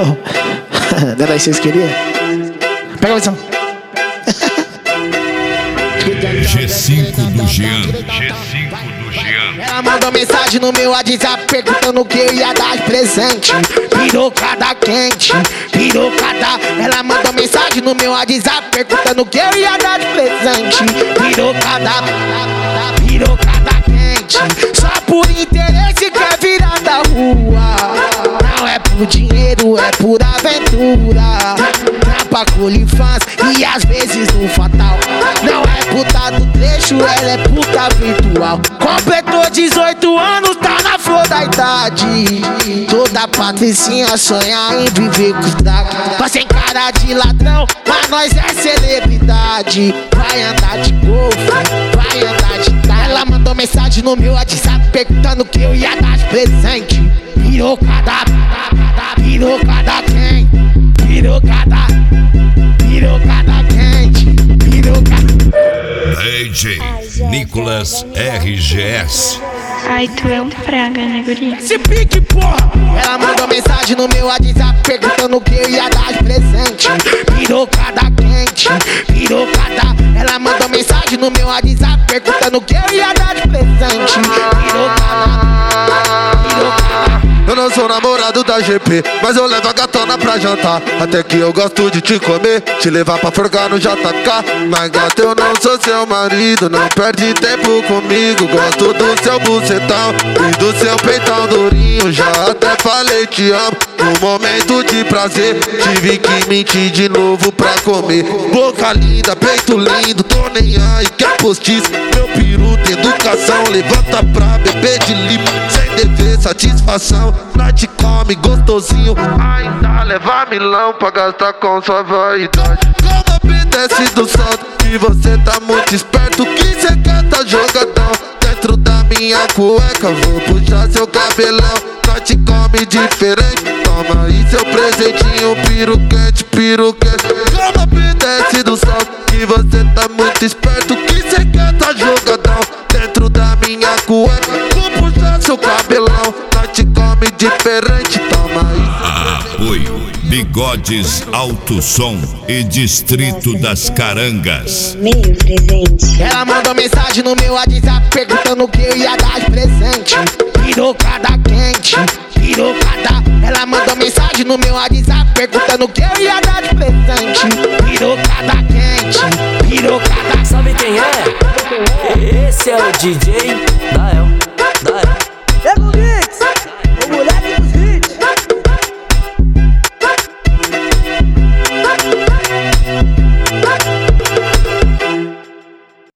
Não era isso que vocês queriam? Pega a visão. G5 do Jean. G5 do Jean. Ela mandou mensagem no meu WhatsApp perguntando que eu ia dar de presente. Pirocada quente, pirocada. Ela mandou mensagem no meu WhatsApp perguntando que eu ia dar de presente. Pirocada, pirocada quente. Só por interesse quer virar da rua. Não é por dinheiro, é por aventura. Trampa com fãs e às vezes no fatal. Não é puta do trecho, ela é puta virtual. Completou 18 anos, tá na flor da idade. Toda patricinha sonha em viver com os dragos. Nós tem cara de ladrão, mas nós é celebridade. Vai andar de golfe, vai andar de carro. Ela mandou mensagem no meu WhatsApp perguntando que eu ia dar de presente. Pirocada, pirocada quente. Pirocada, pirocada quente. Pirocada. DJ Nicolas RGS. Ai, tu é um praga, né, guri? Esse pique, porra! Ela mandou mensagem no meu WhatsApp perguntando que eu ia dar de presente. Pirocada quente, pirocada. Ela mandou mensagem no meu WhatsApp perguntando que eu ia dar de presente. Pirocada, pirocada. Eu não sou namorado da GP, mas eu levo a gatona pra jantar. Até que eu gosto de te comer, te levar pra forgar no JK. Mas gata, eu não sou seu marido, não perde tempo comigo. Gosto do seu bucetão e do seu peitão durinho. Já até falei te amo, no momento de prazer tive que mentir de novo pra comer. Boca linda, peito lindo, tô nem aí, quer postiço. Meu peru tem educação, levanta pra beber de limpo. Sem dever satisfação, nós te come gostosinho. Ainda leva milão pra gastar com sua vaidade. Como obedece do salto, que você tá muito esperto. Que cê quer tá jogadão dentro da minha cueca. Vou puxar seu cabelão, nós te come diferente. Toma aí seu presentinho, piru quente, piru quente. Como obedece do salto, que você tá muito esperto. Que cê quer tá jogadão dentro da minha cueca. Vou puxar seu cabelão, nós te come diferente. Toma aí. Apoio Bigodes Alto Som e Distrito das Carangas. Meio presente. Ela mandou mensagem no meu WhatsApp perguntando que eu ia dar de presente. Pirocada quente, pirocada. Ela mandou mensagem no meu WhatsApp perguntando que eu ia dar de presente. Pirocada quente, pirocada. Sabe quem é? Esse é o DJ Dael.